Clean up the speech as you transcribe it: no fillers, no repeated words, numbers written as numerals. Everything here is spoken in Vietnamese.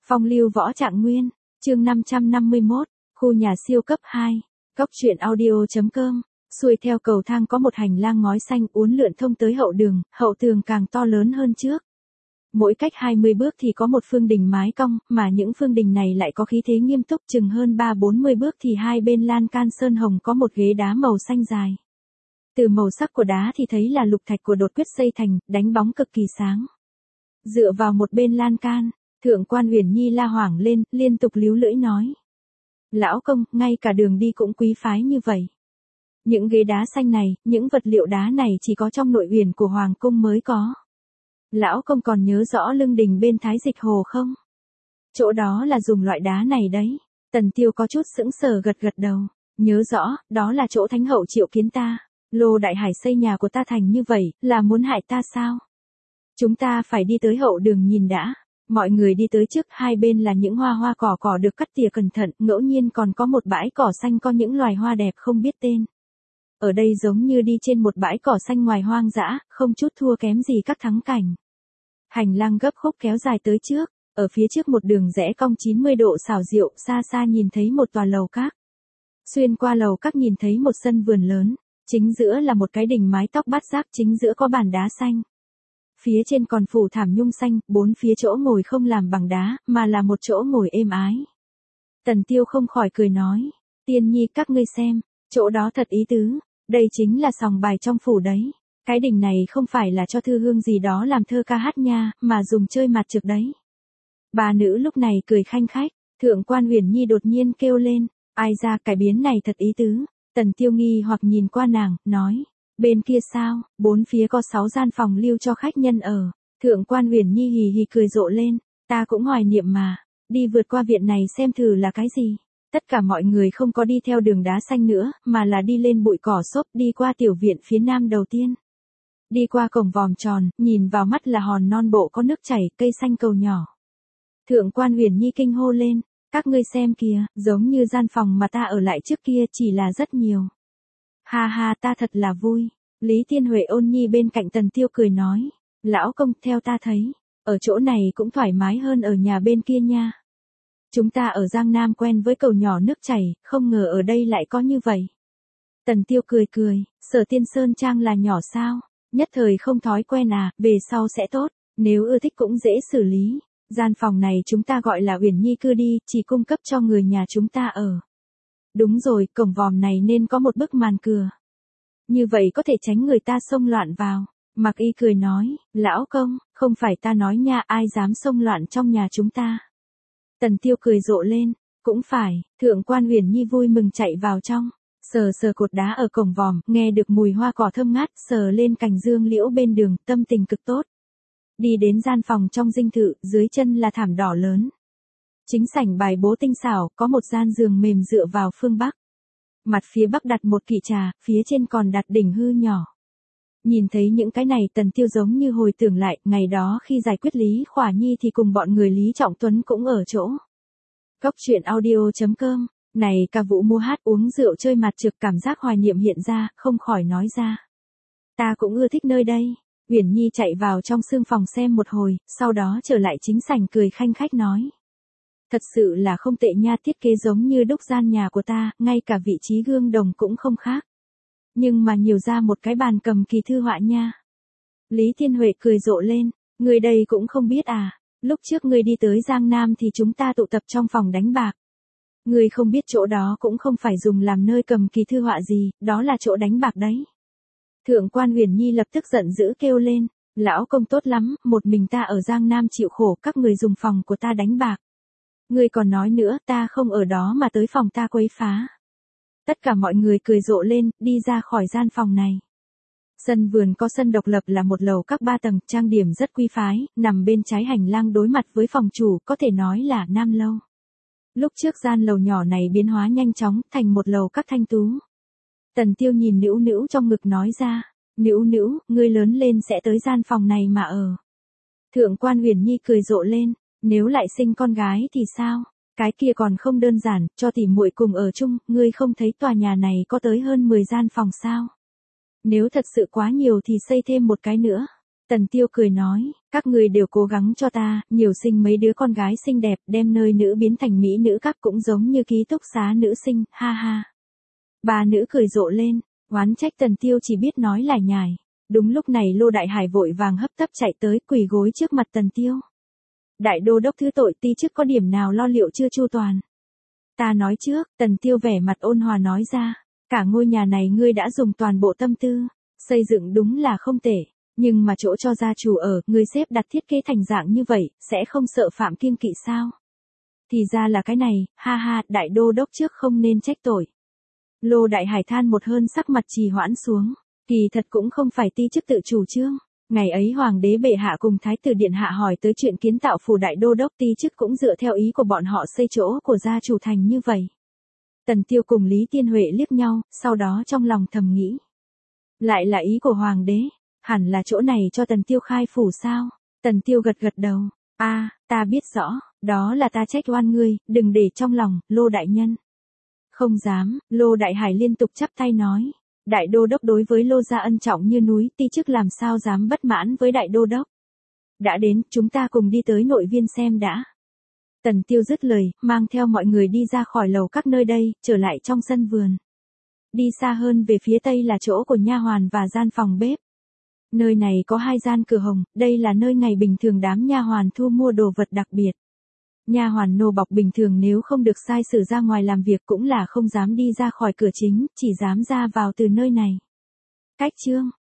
Phong lưu võ trạng nguyên, chương 551, khu nhà siêu cấp 2, Cóc truyện audio.com. Xuôi theo cầu thang có một hành lang ngói xanh uốn lượn thông tới hậu đường, hậu tường càng to lớn hơn trước. Mỗi cách 20 bước thì có một phương đình mái cong, mà những phương đình này lại có khí thế nghiêm túc, chừng hơn 3-40 bước thì hai bên lan can sơn hồng có một ghế đá màu xanh dài. Từ màu sắc của đá thì thấy là lục thạch của đột quyết xây thành, đánh bóng cực kỳ sáng. Dựa vào một bên lan can, Thượng quan Uyển Nhi la hoảng lên, liên tục líu lưỡi nói: "Lão công, ngay cả đường đi cũng quý phái như vậy. Những ghế đá xanh này, những vật liệu đá này chỉ có trong nội uyển của hoàng cung mới có. Lão công còn nhớ rõ lưng đình bên Thái Dịch Hồ không? Chỗ đó là dùng loại đá này đấy." Tần Tiêu có chút sững sờ gật gật đầu, nhớ rõ, đó là chỗ Thánh hậu triệu kiến ta. Lô Đại Hải xây nhà của ta thành như vậy, là muốn hại ta sao? Chúng ta phải đi tới hậu đường nhìn đã. Mọi người đi tới trước, hai bên là những hoa cỏ được cắt tỉa cẩn thận, ngẫu nhiên còn có một bãi cỏ xanh có những loài hoa đẹp không biết tên. Ở đây giống như đi trên một bãi cỏ xanh ngoài hoang dã, không chút thua kém gì các thắng cảnh. Hành lang gấp khúc kéo dài tới trước, ở phía trước một đường rẽ cong 90 độ xảo diệu, xa xa nhìn thấy một tòa lầu các. Xuyên qua lầu các nhìn thấy một sân vườn lớn, chính giữa là một cái đình mái tóc bát giác, chính giữa có bàn đá xanh. Phía trên còn phủ thảm nhung xanh, bốn phía chỗ ngồi không làm bằng đá, mà là một chỗ ngồi êm ái. Tần Tiêu không khỏi cười nói: "Tiên nhi, các ngươi xem, chỗ đó thật ý tứ, đây chính là sòng bài trong phủ đấy. Cái đình này không phải là cho thư hương gì đó làm thơ ca hát nha, mà dùng chơi mặt trược đấy." Bà nữ lúc này cười khanh khách, Thượng quan Uyển Nhi đột nhiên kêu lên: "Ai ra, cải biến này thật ý tứ." Tần Tiêu nghi hoặc nhìn qua nàng, nói: "Bên kia sao, bốn phía có 6 gian phòng lưu cho khách nhân ở." Thượng quan Uyển Nhi hì hì cười rộ lên: "Ta cũng hoài niệm mà, đi vượt qua viện này xem thử là cái gì." Tất cả mọi người không có đi theo đường đá xanh nữa, mà là đi lên bụi cỏ xốp, đi qua tiểu viện phía nam đầu tiên. Đi qua cổng vòm tròn, nhìn vào mắt là hòn non bộ có nước chảy, cây xanh cầu nhỏ. Thượng quan Uyển Nhi kinh hô lên: "Các ngươi xem kìa, giống như gian phòng mà ta ở lại trước kia, chỉ là rất nhiều." "Ha ha, ta thật là vui." Lý Thiên Huệ ôn nhi bên cạnh Tần Tiêu cười nói: "Lão công, theo ta thấy, ở chỗ này cũng thoải mái hơn ở nhà bên kia nha. Chúng ta ở Giang Nam quen với cầu nhỏ nước chảy, không ngờ ở đây lại có như vậy." Tần Tiêu cười cười: "Sở Tiên Sơn Trang là nhỏ sao? Nhất thời không thói quen à, về sau sẽ tốt, nếu ưa thích cũng dễ xử lý. Gian phòng này chúng ta gọi là Uyển Nhi cư đi, chỉ cung cấp cho người nhà chúng ta ở. Đúng rồi, cổng vòm này nên có một bức màn cửa. Như vậy có thể tránh người ta xông loạn vào." Mặc Y cười nói: "Lão công, không phải ta nói nha, ai dám xông loạn trong nhà chúng ta." Tần Tiêu cười rộ lên: "Cũng phải." Thượng quan Uyển Nhi vui mừng chạy vào trong, sờ sờ cột đá ở cổng vòm, nghe được mùi hoa cỏ thơm ngát, sờ lên cành dương liễu bên đường, tâm tình cực tốt. Đi đến gian phòng trong dinh thự, dưới chân là thảm đỏ lớn. Chính sảnh bài bố tinh xảo, có một gian giường mềm dựa vào phương bắc. Mặt phía bắc đặt một kỷ trà, phía trên còn đặt đỉnh hư nhỏ. Nhìn thấy những cái này, Tần Tiêu giống như hồi tưởng lại, ngày đó khi giải quyết Lý Khỏa Nhi thì cùng bọn người Lý Trọng Tuấn cũng ở chỗ. Cóc truyện audio.com. Này, ca vũ mua hát uống rượu chơi mặt trược, cảm giác hoài niệm hiện ra, không khỏi nói ra: "Ta cũng ưa thích nơi đây." Uyển Nhi chạy vào trong sương phòng xem một hồi, sau đó trở lại chính sảnh cười khanh khách nói: "Thật sự là không tệ nha, thiết kế giống như đúc gian nhà của ta, ngay cả vị trí gương đồng cũng không khác. Nhưng mà nhiều ra một cái bàn cầm kỳ thư họa nha." Lý Thiên Huệ cười rộ lên: "Người đây cũng không biết à, lúc trước ngươi đi tới Giang Nam thì chúng ta tụ tập trong phòng đánh bạc. Ngươi không biết chỗ đó cũng không phải dùng làm nơi cầm kỳ thư họa gì, đó là chỗ đánh bạc đấy." Thượng quan Uyển Nhi lập tức giận dữ kêu lên: "Lão công tốt lắm, một mình ta ở Giang Nam chịu khổ, các người dùng phòng của ta đánh bạc. Ngươi còn nói nữa, ta không ở đó mà tới phòng ta quấy phá." Tất cả mọi người cười rộ lên, đi ra khỏi gian phòng này. Sân vườn có sân độc lập là một lầu các 3 tầng, trang điểm rất quý phái, nằm bên trái hành lang đối mặt với phòng chủ, có thể nói là nam lâu. Lúc trước gian lầu nhỏ này biến hóa nhanh chóng, thành một lầu các thanh tú. Tần Tiêu nhìn Nữu Nữu trong ngực nói ra: "Nữu Nữu, ngươi lớn lên sẽ tới gian phòng này mà ở." Thượng quan Uyển Nhi cười rộ lên: "Nếu lại sinh con gái thì sao? Cái kia còn không đơn giản, cho tỉ muội cùng ở chung, ngươi không thấy tòa nhà này có tới hơn 10 gian phòng sao? Nếu thật sự quá nhiều thì xây thêm một cái nữa." Tần Tiêu cười nói, các người đều cố gắng cho ta, nhiều sinh mấy đứa con gái xinh đẹp, đem nơi nữ biến thành mỹ nữ các cũng giống như ký túc xá nữ sinh, ha ha. Ba nữ cười rộ lên, oán trách Tần Tiêu chỉ biết nói lải nhải. Đúng lúc này Lô Đại Hải vội vàng hấp tấp chạy tới quỳ gối trước mặt Tần Tiêu. Đại đô đốc thứ tội, ti chức có điểm nào lo liệu chưa chu toàn. Ta nói trước, Tần Tiêu vẻ mặt ôn hòa nói ra, cả ngôi nhà này ngươi đã dùng toàn bộ tâm tư, xây dựng đúng là không tệ, nhưng mà chỗ cho gia chủ ở, ngươi xếp đặt thiết kế thành dạng như vậy, sẽ không sợ phạm kiêng kỵ sao? Thì ra là cái này, ha ha, đại đô đốc trước không nên trách tội. Lô Đại Hải than một hơn sắc mặt trì hoãn xuống, kỳ thật cũng không phải ti chức tự chủ trương. Ngày ấy hoàng đế bệ hạ cùng thái tử điện hạ hỏi tới chuyện kiến tạo phủ đại đô đốc, ti chức cũng dựa theo ý của bọn họ xây chỗ của gia chủ thành như vậy. Tần Tiêu cùng Lý Tiên Huệ liếc nhau, sau đó trong lòng thầm nghĩ. Lại là ý của hoàng đế, hẳn là chỗ này cho Tần Tiêu khai phủ sao? Tần Tiêu gật gật đầu, ta biết rõ, đó là ta trách oan ngươi, đừng để trong lòng, Lô đại nhân. Không dám, Lô Đại Hải liên tục chắp tay nói. Đại đô đốc đối với Lô gia ân trọng như núi, ti chức làm sao dám bất mãn với đại đô đốc. Đã đến, chúng ta cùng đi tới nội viên xem đã. Tần Tiêu dứt lời, mang theo mọi người đi ra khỏi lầu các nơi đây, trở lại trong sân vườn. Đi xa hơn về phía tây là chỗ của nha hoàn và gian phòng bếp. Nơi này có 2 gian cửa hồng, đây là nơi ngày bình thường đám nha hoàn thu mua đồ vật đặc biệt. Nha hoàn nô bộc bình thường nếu không được sai sử ra ngoài làm việc cũng là không dám đi ra khỏi cửa chính, chỉ dám ra vào từ nơi này. Cách chương